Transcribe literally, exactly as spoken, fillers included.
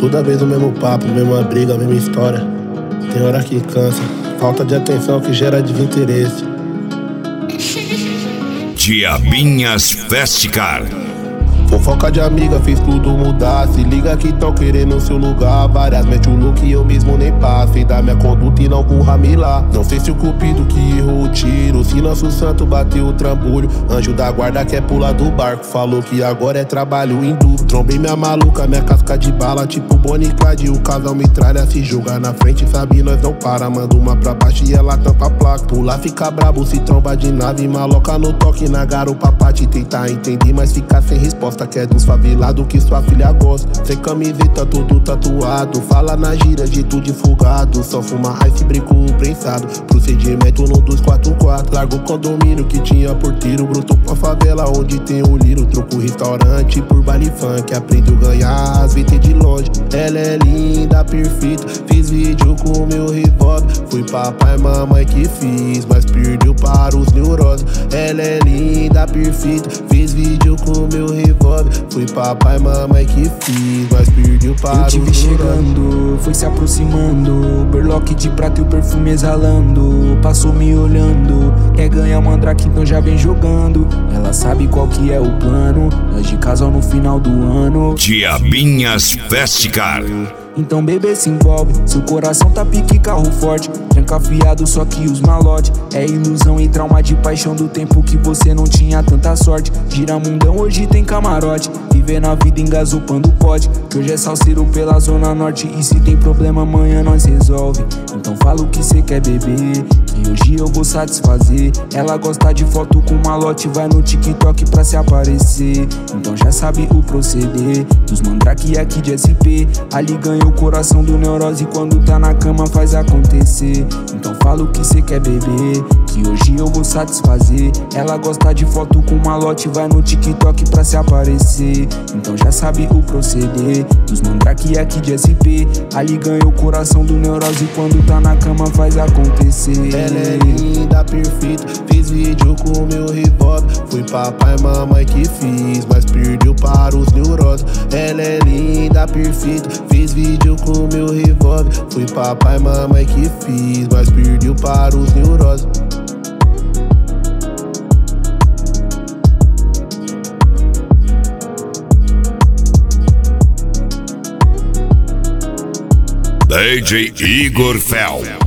Toda vez o mesmo papo, mesma briga, mesma história. Tem hora que cansa, falta de atenção que gera desinteresse. Diabinhas Festicar. Fofoca de amiga fez tudo mudar. Se liga que tão querendo seu lugar. Várias mete o look e eu mesmo nem passo. Sei da minha conduta e não burra me lá. Não sei se o cupido que errou o tiro, se nosso santo bateu o trambolho. Anjo da guarda quer pular do barco, falou que agora é trabalho em duro. Trombei minha maluca, minha casca de bala, tipo Bonnie e Clyde. O casal metralha, se jogar na frente, sabe nós não para. Manda uma pra baixo e ela tampa a placa. Pular fica brabo, se tromba de nave. Maloca no toque, na garupa pra te tentar entender, mas fica sem resposta. Que é dos favelados que sua filha gosta. Sem camiseta, tudo tatuado. Fala na gira, jeito de folgado. Só fuma ice, brinco prensado. Procedimento no dois quatro quatro. Largo o condomínio que tinha porteiro. Brotou pra favela onde tem o liro. Troco restaurante por baile funk. Aprendeu a ganhar as V T de loja. Ela é linda, perfeita. Fiz vídeo com meu revólver. Fui papai e mamãe que fiz, mas perdeu para os neuroses. Ela é linda, perfeita. Fiz vídeo com meu revólver. Fui papai e mamãe que fiz, mas perdeu para os neuroses. Eu te vi chegando, foi se aproximando. Berlock de prata e o perfume exalando. Passou me olhando, quer ganhar mandrake, então já vem jogando. Ela sabe qual que é o plano, nós de casal no final do ano. Diabinhas Festicar. Então bebê se envolve, seu coração tá pique carro forte. Trancafiado só que os malote. É ilusão e trauma de paixão do tempo que você não tinha tanta sorte. Gira mundão, hoje tem camarote. Viver na vida engasopando pode. Que hoje é salseiro pela zona norte. E se tem problema amanhã nós resolve. Então fala o que cê quer beber, que hoje eu vou satisfazer. Ela gosta de foto com malote, vai no TikTok pra se aparecer. Então já sabe o proceder dos mandrake aqui de S P. Ali ganha o coração do neurose, quando tá na cama faz acontecer. Então fala o que cê quer beber, que hoje eu vou satisfazer. Ela gosta de foto com malote, vai no TikTok pra se aparecer. Então já sabe o proceder dos mandrake aqui de S P. Ali ganha o coração do neurose, quando tá na cama faz acontecer. Ela é linda, perfeita. Fiz vídeo com meu revólver. Fui papai e mamãe que fiz, mas perdeu para os neuroses. Ela é linda, perfeita. Fiz vídeo com meu revólver. Fui papai e mamãe que fiz, mas perdeu para os neuroses. D J Igor Fel.